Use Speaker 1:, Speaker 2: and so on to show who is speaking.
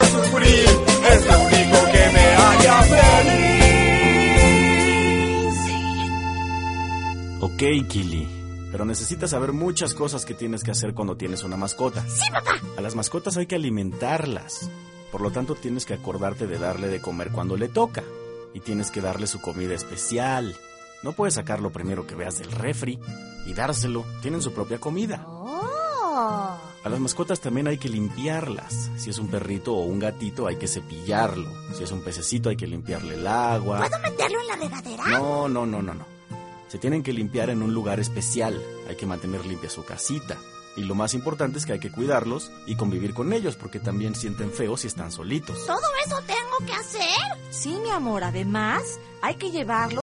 Speaker 1: sufrir, es lo único que me haría feliz.
Speaker 2: Ok, Kili, pero necesitas saber muchas cosas que tienes que hacer cuando tienes una mascota.
Speaker 3: ¡Sí, papá!
Speaker 2: A las mascotas hay que alimentarlas. Por lo tanto, tienes que acordarte de darle de comer cuando le toca. Y tienes que darle su comida especial. No puedes sacar lo primero que veas del refri y dárselo. Tienen su propia comida.
Speaker 3: ¡Oh!
Speaker 2: A las mascotas también hay que limpiarlas. Si es un perrito o un gatito, hay que cepillarlo. Si es un pececito, hay que limpiarle el agua.
Speaker 3: ¿Puedo meterlo en la regadera?
Speaker 2: No. Se tienen que limpiar en un lugar especial. Hay que mantener limpia su casita. Y lo más importante es que hay que cuidarlos y convivir con ellos, porque también sienten feo si están solitos.
Speaker 3: ¿Todo eso tengo que hacer?
Speaker 4: Sí, mi amor, además hay que llevarlo